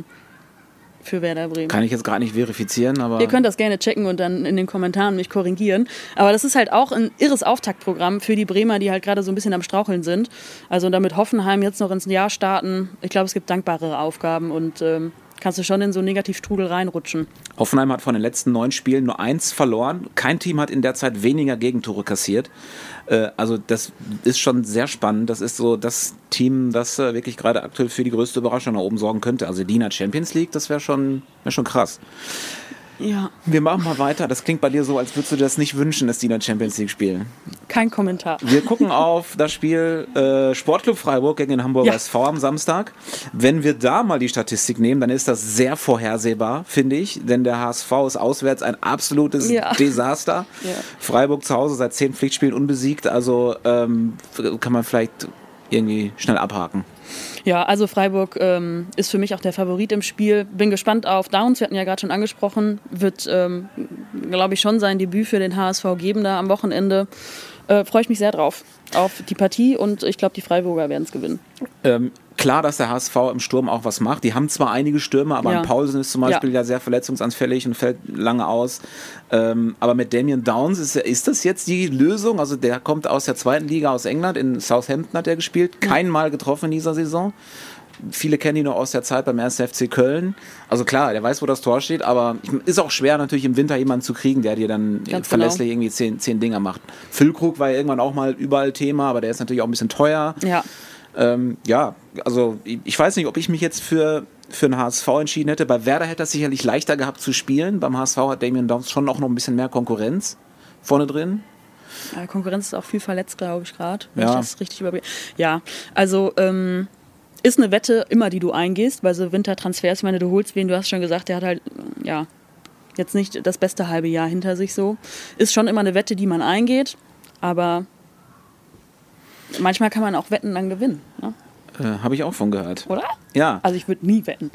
Für Werder Bremen. Kann ich jetzt gerade nicht verifizieren, aber... Ihr könnt das gerne checken und dann in den Kommentaren mich korrigieren. Aber das ist halt auch ein irres Auftaktprogramm für die Bremer, die halt gerade so ein bisschen am Straucheln sind. Also damit Hoffenheim jetzt noch ins Jahr starten. Ich glaube, es gibt dankbarere Aufgaben und kannst du schon in so einen Negativstrudel reinrutschen. Hoffenheim hat von den letzten 9 Spielen nur 1 verloren. Kein Team hat in der Zeit weniger Gegentore kassiert. Also das ist schon sehr spannend. Das ist so das Team, das wirklich gerade aktuell für die größte Überraschung nach oben sorgen könnte. Also Diener Champions League, das wäre schon krass. Ja. Wir machen mal weiter. Das klingt bei dir so, als würdest du dir das nicht wünschen, dass die in der Champions League spielen. Kein Kommentar. Wir gucken auf das Spiel Sportclub Freiburg gegen den Hamburger SV am Samstag. Wenn wir da mal die Statistik nehmen, dann ist das sehr vorhersehbar, finde ich. Denn der HSV ist auswärts ein absolutes Desaster. Ja. Freiburg zu Hause seit 10 Pflichtspielen unbesiegt. Also kann man vielleicht irgendwie schnell abhaken. Ja, also Freiburg ist für mich auch der Favorit im Spiel. Bin gespannt auf Downs, wir hatten ja gerade schon angesprochen, wird, glaube ich, schon sein Debüt für den HSV geben da am Wochenende. Freue ich mich sehr drauf, auf die Partie und ich glaube, die Freiburger werden es gewinnen. Klar, dass der HSV im Sturm auch was macht. Die haben zwar einige Stürmer, aber Paulsen ist zum Beispiel ja sehr verletzungsanfällig und fällt lange aus. Aber mit Damien Downs ist das jetzt die Lösung? Also der kommt aus der 2. Liga aus England, in Southampton hat er gespielt, kein Mal getroffen in dieser Saison. Viele kennen ihn noch aus der Zeit beim 1. FC Köln. Also klar, der weiß, wo das Tor steht, aber ist auch schwer natürlich im Winter jemanden zu kriegen, der dir dann verlässlich irgendwie 10 Dinger macht. Füllkrug war ja irgendwann auch mal überall Thema, aber der ist natürlich auch ein bisschen teuer. Ja. Also ich weiß nicht, ob ich mich jetzt für einen HSV entschieden hätte. Bei Werder hätte das sicherlich leichter gehabt zu spielen. Beim HSV hat Damien Downs schon auch noch ein bisschen mehr Konkurrenz vorne drin. Konkurrenz ist auch viel verletzt, glaube ich, gerade. Ja. Das richtig ja, also ist eine Wette immer, die du eingehst, weil so Wintertransfers, ich meine, du holst wen, du hast schon gesagt, der hat halt, jetzt nicht das beste halbe Jahr hinter sich so. Ist schon immer eine Wette, die man eingeht, aber manchmal kann man auch Wetten dann gewinnen. Ne? Habe ich auch von gehört. Oder? Ja. Also ich würde nie wetten.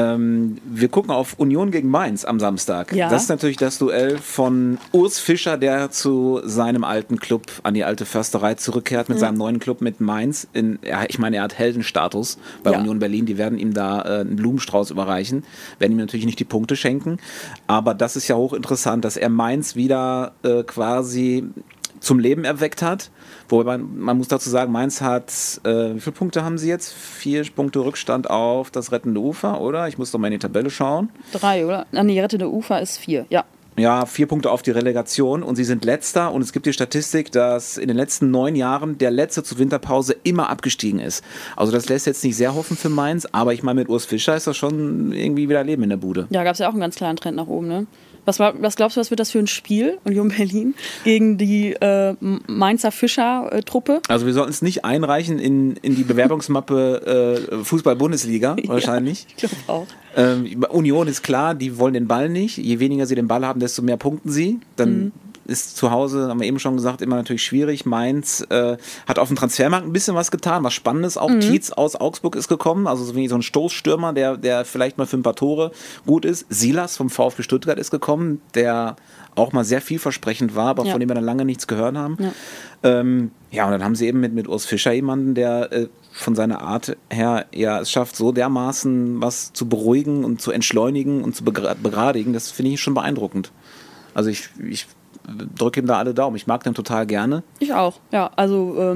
Wir gucken auf Union gegen Mainz am Samstag. Ja. Das ist natürlich das Duell von Urs Fischer, der zu seinem alten Club, an die alte Försterei zurückkehrt, mit seinem neuen Club mit Mainz. Ich meine, er hat Heldenstatus bei Union Berlin. Die werden ihm da einen Blumenstrauß überreichen, werden ihm natürlich nicht die Punkte schenken. Aber das ist ja hochinteressant, dass er Mainz wieder quasi zum Leben erweckt hat. Wobei man muss dazu sagen, Mainz hat, wie viele Punkte haben sie jetzt? 4 Punkte Rückstand auf das rettende Ufer, oder? Ich muss doch mal in die Tabelle schauen. 3, oder? Nee, rettende Ufer ist 4, ja. Ja, 4 Punkte auf die Relegation und sie sind Letzter und es gibt die Statistik, dass in den letzten 9 Jahren der Letzte zur Winterpause immer abgestiegen ist. Also das lässt jetzt nicht sehr hoffen für Mainz, aber ich meine, mit Urs Fischer ist das schon irgendwie wieder Leben in der Bude. Ja, gab es ja auch einen ganz klaren Trend nach oben, ne? Was glaubst du, was wird das für ein Spiel, Union Berlin, gegen die Mainzer Fischer-Truppe? Also wir sollten es nicht einreichen in die Bewerbungsmappe Fußball-Bundesliga, wahrscheinlich. Ich glaube auch. Union ist klar, die wollen den Ball nicht. Je weniger sie den Ball haben, desto mehr punkten sie. Dann ist zu Hause, haben wir eben schon gesagt, immer natürlich schwierig. Mainz hat auf dem Transfermarkt ein bisschen was getan, was Spannendes auch. Tietz aus Augsburg ist gekommen, also so ein Stoßstürmer, der vielleicht mal für ein paar Tore gut ist. Silas vom VfB Stuttgart ist gekommen, der auch mal sehr vielversprechend war, aber von dem wir dann lange nichts gehört haben. Ja, und dann haben sie eben mit Urs Fischer jemanden, der von seiner Art her es schafft, so dermaßen was zu beruhigen und zu entschleunigen und zu begradigen. Das finde ich schon beeindruckend. Also ich drücke ihm da alle Daumen. Ich mag den total gerne. Ich auch, ja. Also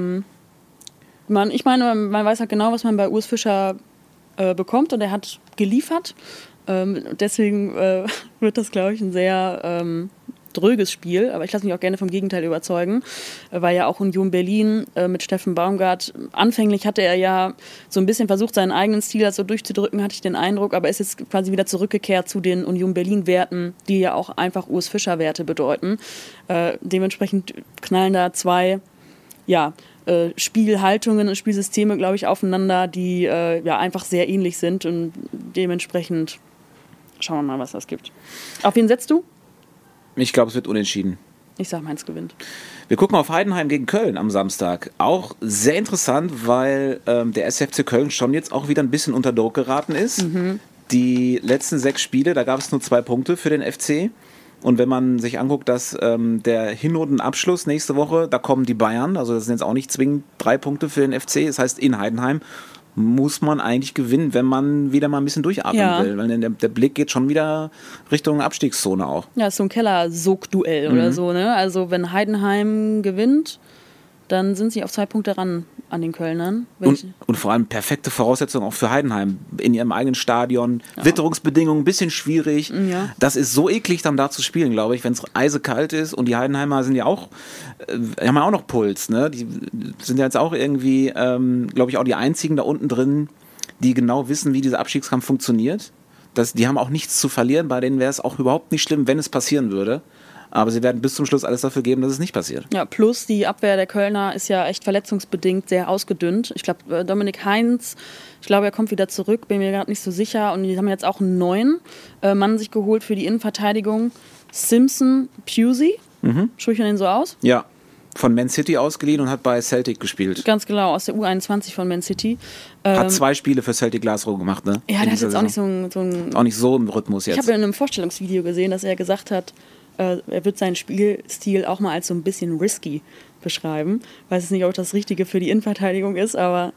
man weiß halt genau, was man bei Urs Fischer bekommt und er hat geliefert. Deswegen wird das, glaube ich, ein sehr dröges Spiel, aber ich lasse mich auch gerne vom Gegenteil überzeugen, weil ja auch Union Berlin mit Steffen Baumgart, anfänglich hatte er ja so ein bisschen versucht, seinen eigenen Stil so durchzudrücken, hatte ich den Eindruck, aber ist jetzt quasi wieder zurückgekehrt zu den Union Berlin-Werten, die ja auch einfach Urs Fischer-Werte bedeuten. Dementsprechend knallen da 2 Spielhaltungen und Spielsysteme, glaube ich, aufeinander, die einfach sehr ähnlich sind und dementsprechend schauen wir mal, was das gibt. Auf wen setzt du? Ich glaube, es wird unentschieden. Ich sage, Mainz gewinnt. Wir gucken auf Heidenheim gegen Köln am Samstag. Auch sehr interessant, weil der SFC Köln schon jetzt auch wieder ein bisschen unter Druck geraten ist. Die letzten 6 Spiele, da gab es nur 2 Punkte für den FC. Und wenn man sich anguckt, dass der Hinrundenabschluss nächste Woche, da kommen die Bayern, also das sind jetzt auch nicht zwingend 3 Punkte für den FC, das heißt in Heidenheim muss man eigentlich gewinnen, wenn man wieder mal ein bisschen durchatmen will. Weil der Blick geht schon wieder Richtung Abstiegszone auch. Ja, ist so ein Keller-Sog-Duell oder so, ne? Also wenn Heidenheim gewinnt, dann sind sie auf 2 Punkte ran an den Kölnern. Und vor allem perfekte Voraussetzungen auch für Heidenheim. In ihrem eigenen Stadion. Ja. Witterungsbedingungen ein bisschen schwierig. Ja. Das ist so eklig, dann da zu spielen, glaube ich, wenn es eisekalt ist. Und die Heidenheimer sind ja auch, haben ja auch noch Puls. Ne? Die sind ja jetzt auch irgendwie, glaube ich, auch die einzigen da unten drin, die genau wissen, wie dieser Abstiegskampf funktioniert. Die haben auch nichts zu verlieren, bei denen wäre es auch überhaupt nicht schlimm, wenn es passieren würde. Aber sie werden bis zum Schluss alles dafür geben, dass es nicht passiert. Ja, plus die Abwehr der Kölner ist ja echt verletzungsbedingt sehr ausgedünnt. Ich glaube, Dominik Heinz, ich glaube, er kommt wieder zurück, bin mir gerade nicht so sicher. Und die haben jetzt auch einen neuen Mann sich geholt für die Innenverteidigung. Simpson Pusey, spricht man den so aus? Ja, von Man City ausgeliehen und hat bei Celtic gespielt. Ganz genau, aus der U21 von Man City. Hat 2 Spiele für Celtic Glasgow gemacht, ne? Ja, der hat jetzt auch nicht so ein... Auch nicht so im Rhythmus jetzt. Ich habe in einem Vorstellungsvideo gesehen, dass er gesagt hat, er wird seinen Spielstil auch mal als so ein bisschen risky beschreiben. Weiß jetzt nicht, ob das Richtige für die Innenverteidigung ist, aber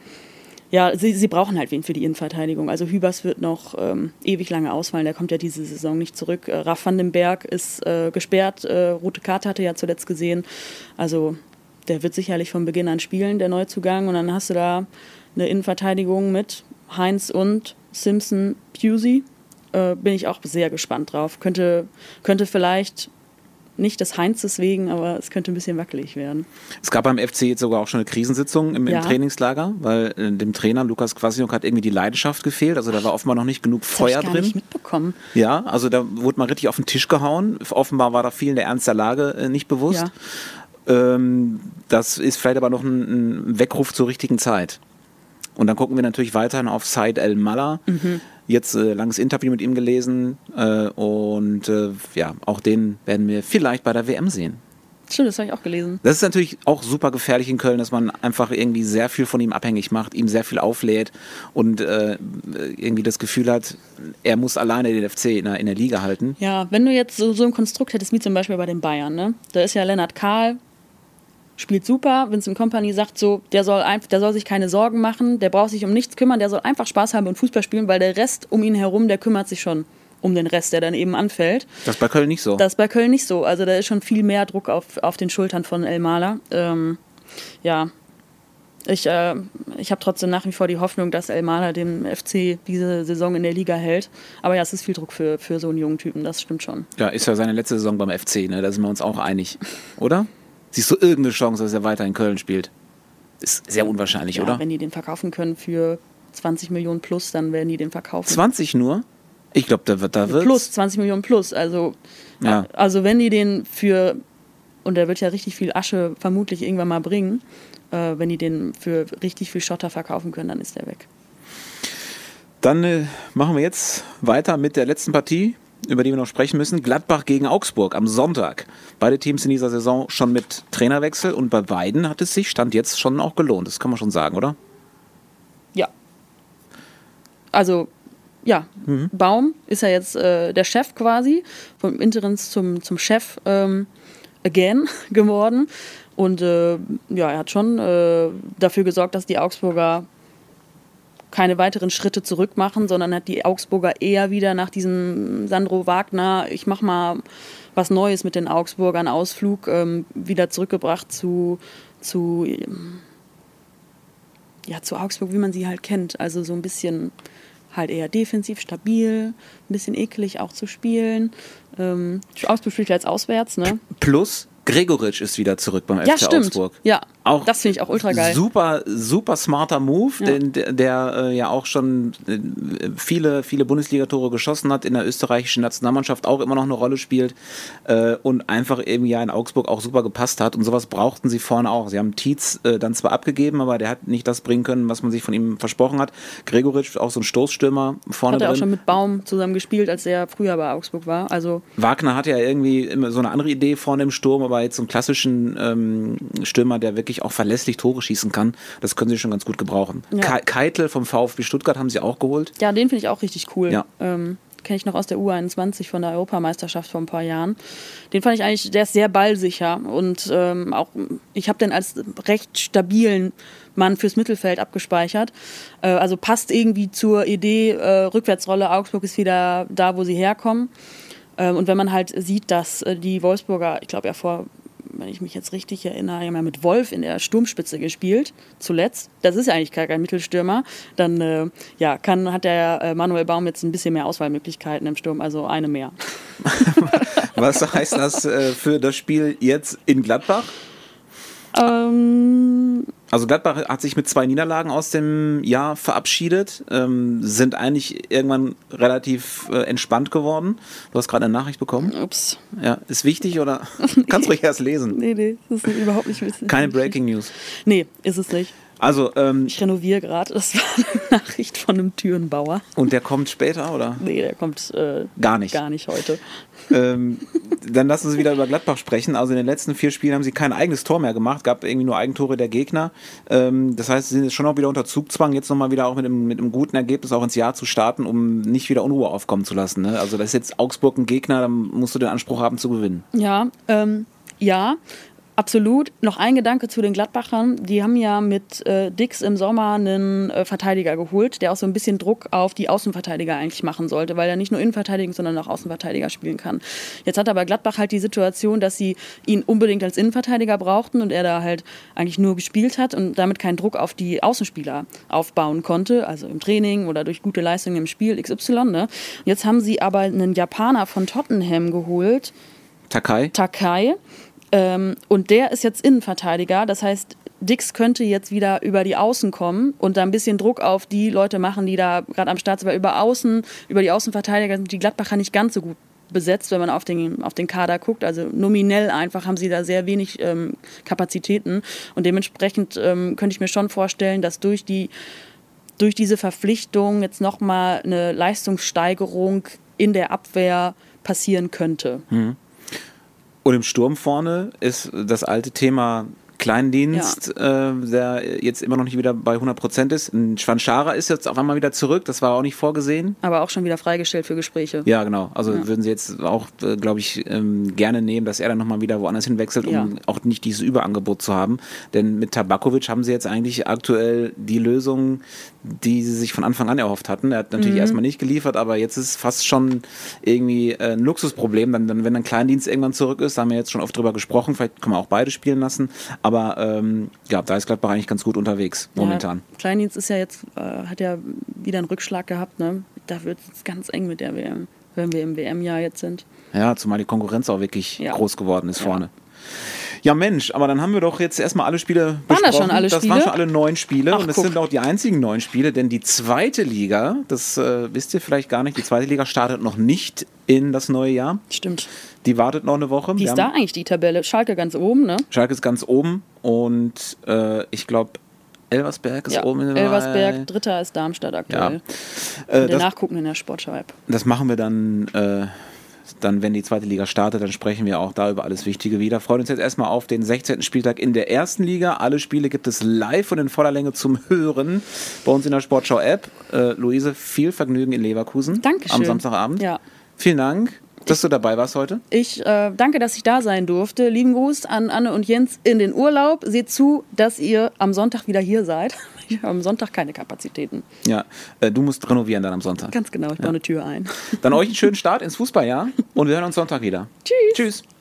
ja, sie brauchen halt wen für die Innenverteidigung. Also Hübers wird noch ewig lange ausfallen, der kommt ja diese Saison nicht zurück. Raf van den Berg ist gesperrt, rote Karte hatte er ja zuletzt gesehen. Also der wird sicherlich von Beginn an spielen, der Neuzugang. Und dann hast du da eine Innenverteidigung mit Heinz und Simpson Pusey. Bin ich auch sehr gespannt drauf. Könnte vielleicht nicht des Heinzes wegen, aber es könnte ein bisschen wackelig werden. Es gab beim FC jetzt sogar auch schon eine Krisensitzung im Trainingslager, weil dem Trainer Lukas Kwasniok hat irgendwie die Leidenschaft gefehlt. Also da war offenbar noch nicht genug Feuer drin. Das habe ich gar nicht mitbekommen. Ja, also da wurde mal richtig auf den Tisch gehauen. Offenbar war da vielen der Ernst der Lage nicht bewusst. Ja. Das ist vielleicht aber noch ein Weckruf zur richtigen Zeit. Und dann gucken wir natürlich weiterhin auf Said El-Mallah. Jetzt langes Interview mit ihm gelesen und ja, auch den werden wir vielleicht bei der WM sehen. Stimmt, das habe ich auch gelesen. Das ist natürlich auch super gefährlich in Köln, dass man einfach irgendwie sehr viel von ihm abhängig macht, ihm sehr viel auflädt und irgendwie das Gefühl hat, er muss alleine den FC in der Liga halten. Ja, wenn du jetzt so ein Konstrukt hättest, wie zum Beispiel bei den Bayern, ne? Da ist ja Lennart Kahl, spielt super. Vincent Kompany sagt so, der soll sich keine Sorgen machen, der braucht sich um nichts kümmern, der soll einfach Spaß haben und Fußball spielen, weil der Rest um ihn herum, der kümmert sich schon um den Rest, der dann eben anfällt. Das ist bei Köln nicht so. Das ist bei Köln nicht so. Also da ist schon viel mehr Druck auf den Schultern von El-Mallah. Ja, ich habe trotzdem nach wie vor die Hoffnung, dass El-Mallah den FC diese Saison in der Liga hält. Aber ja, es ist viel Druck für so einen jungen Typen, das stimmt schon. Ja, ist ja seine letzte Saison beim FC, ne? Da sind wir uns auch einig, oder? Siehst du irgendeine Chance, dass er weiter in Köln spielt? Ist sehr unwahrscheinlich, ja, oder? Wenn die den verkaufen können für 20 Millionen plus, dann werden die den verkaufen. 20 nur? Ich glaube, da wird plus, 20 Millionen plus. Also, ja. Also wenn die den und der wird ja richtig viel Asche vermutlich irgendwann mal bringen, wenn die den für richtig viel Schotter verkaufen können, dann ist der weg. Dann machen wir jetzt weiter mit der letzten Partie, über die wir noch sprechen müssen. Gladbach gegen Augsburg am Sonntag. Beide Teams in dieser Saison schon mit Trainerwechsel und bei beiden hat es sich Stand jetzt schon auch gelohnt. Das kann man schon sagen, oder? Ja. Also, ja. Baum ist ja jetzt der Chef quasi, vom Interims zum Chef again geworden. Und ja, er hat schon dafür gesorgt, dass die Augsburger keine weiteren Schritte zurück machen, sondern hat die Augsburger eher wieder nach diesem Sandro Wagner, ich mach mal was Neues mit den Augsburgern, Ausflug, wieder zurückgebracht zu Augsburg, wie man sie halt kennt. Also so ein bisschen halt eher defensiv, stabil, ein bisschen eklig auch zu spielen. Augsburg spielt ja jetzt auswärts, ne? Plus Gregoritsch ist wieder zurück beim FC Augsburg. Ja, auch das finde ich auch ultra geil. Super, super smarter Move, ja. der ja auch schon viele Bundesligatore geschossen hat, in der österreichischen Nationalmannschaft auch immer noch eine Rolle spielt und einfach eben ja in Augsburg auch super gepasst hat. Und sowas brauchten sie vorne auch. Sie haben Tietz dann zwar abgegeben, aber der hat nicht das bringen können, was man sich von ihm versprochen hat. Gregoritsch, auch so ein Stoßstürmer vorne drin. Hat er auch schon mit Baum zusammen gespielt, als er früher bei Augsburg war. Also Wagner hatte ja irgendwie immer so eine andere Idee vorne im Sturm, aber jetzt so einen klassischen Stürmer, der wirklich auch verlässlich Tore schießen kann, das können sie schon ganz gut gebrauchen. Ja. Keitel vom VfB Stuttgart haben sie auch geholt. Ja, den finde ich auch richtig cool. Ja. Kenne ich noch aus der U21 von der Europameisterschaft vor ein paar Jahren. Den fand ich eigentlich, der ist sehr ballsicher und auch, ich habe den als recht stabilen Mann fürs Mittelfeld abgespeichert. Also passt irgendwie zur Idee, Rückwärtsrolle, Augsburg ist wieder da, wo sie herkommen. Und wenn man halt sieht, dass die Wolfsburger, ich glaube ja wenn ich mich jetzt richtig erinnere, haben ja mit Wolf in der Sturmspitze gespielt, zuletzt. Das ist ja eigentlich gar kein Mittelstürmer. Dann hat der Manuel Baum jetzt ein bisschen mehr Auswahlmöglichkeiten im Sturm, also eine mehr. Was heißt das für das Spiel jetzt in Gladbach? Also Gladbach hat sich mit 2 Niederlagen aus dem Jahr verabschiedet, sind eigentlich irgendwann relativ entspannt geworden. Du hast gerade eine Nachricht bekommen. Ups. Ja, ist wichtig oder kannst du ruhig erst lesen? Nee, das ist überhaupt nicht wichtig. Keine Breaking News. Nee, ist es nicht. Also, ich renoviere gerade, das war eine Nachricht von einem Türenbauer. Und der kommt später, oder? Nee, der kommt gar nicht heute. Dann lassen Sie wieder über Gladbach sprechen. Also in den letzten 4 Spielen haben sie kein eigenes Tor mehr gemacht, gab irgendwie nur Eigentore der Gegner. Das heißt, sie sind jetzt schon auch wieder unter Zugzwang, jetzt nochmal wieder auch mit einem guten Ergebnis auch ins Jahr zu starten, um nicht wieder Unruhe aufkommen zu lassen. Ne? Also das ist jetzt Augsburg ein Gegner, da musst du den Anspruch haben zu gewinnen. Ja, absolut. Noch ein Gedanke zu den Gladbachern. Die haben ja mit Dix im Sommer einen Verteidiger geholt, der auch so ein bisschen Druck auf die Außenverteidiger eigentlich machen sollte, weil er nicht nur Innenverteidigung, sondern auch Außenverteidiger spielen kann. Jetzt hat aber Gladbach halt die Situation, dass sie ihn unbedingt als Innenverteidiger brauchten und er da halt eigentlich nur gespielt hat und damit keinen Druck auf die Außenspieler aufbauen konnte, also im Training oder durch gute Leistungen im Spiel XY. Ne? Jetzt haben sie aber einen Japaner von Tottenham geholt. Takai. Und der ist jetzt Innenverteidiger, das heißt, Dix könnte jetzt wieder über die Außen kommen und da ein bisschen Druck auf die Leute machen, die da gerade am Start sind, weil über die Außenverteidiger sind die Gladbacher nicht ganz so gut besetzt, wenn man auf den Kader guckt, also nominell einfach haben sie da sehr wenig Kapazitäten und dementsprechend könnte ich mir schon vorstellen, dass durch diese Verpflichtung jetzt nochmal eine Leistungssteigerung in der Abwehr passieren könnte. Und im Sturm vorne ist das alte Thema Kleindienst, der jetzt immer noch nicht wieder bei 100% ist. Ein Schwanschara ist jetzt auf einmal wieder zurück, das war auch nicht vorgesehen. Aber auch schon wieder freigestellt für Gespräche. Ja, genau. Also würden sie jetzt auch, glaube ich, gerne nehmen, dass er dann nochmal wieder woanders hinwechselt, um auch nicht dieses Überangebot zu haben. Denn mit Tabakovic haben sie jetzt eigentlich aktuell die Lösung, die sie sich von Anfang an erhofft hatten. Er hat natürlich erstmal nicht geliefert, aber jetzt ist es fast schon irgendwie ein Luxusproblem. Dann, wenn ein Kleindienst irgendwann zurück ist, da haben wir jetzt schon oft drüber gesprochen, vielleicht kann man auch beide spielen lassen. Aber da ist Gladbach eigentlich ganz gut unterwegs momentan. Ja, Kleindienst ist ja jetzt, hat ja wieder einen Rückschlag gehabt. Ne? Da wird es ganz eng mit der WM, wenn wir im WM-Jahr jetzt sind. Ja, zumal die Konkurrenz auch wirklich groß geworden ist vorne. Ja Mensch, aber dann haben wir doch jetzt erstmal alle Spiele besprochen. Das waren schon alle 9 Spiele. Ach, und es sind auch die einzigen 9 Spiele, denn die zweite Liga, das wisst ihr vielleicht gar nicht, die zweite Liga startet noch nicht in das neue Jahr. Stimmt. Die wartet noch eine Woche. Wie ist da eigentlich die Tabelle? Schalke ganz oben, ne? Schalke ist ganz oben und ich glaube Elversberg ist oben. Elversberg, Dritter ist Darmstadt aktuell. Ja. Nachgucken in der Sportschau-App. Das machen wir dann, wenn die zweite Liga startet, dann sprechen wir auch da über alles Wichtige wieder. Freuen uns jetzt erstmal auf den 16. Spieltag in der ersten Liga. Alle Spiele gibt es live und in voller Länge zum Hören bei uns in der Sportschau-App. Luise, viel Vergnügen in Leverkusen. Dankeschön. Am Samstagabend. Ja. Vielen Dank, dass du dabei warst heute. Ich danke, dass ich da sein durfte. Lieben Gruß an Anne und Jens in den Urlaub. Seht zu, dass ihr am Sonntag wieder hier seid. Ich habe am Sonntag keine Kapazitäten. Ja, du musst renovieren dann am Sonntag. Ganz genau, ich baue eine Tür ein. Dann euch einen schönen Start ins Fußballjahr und wir hören uns Sonntag wieder. Tschüss. Tschüss.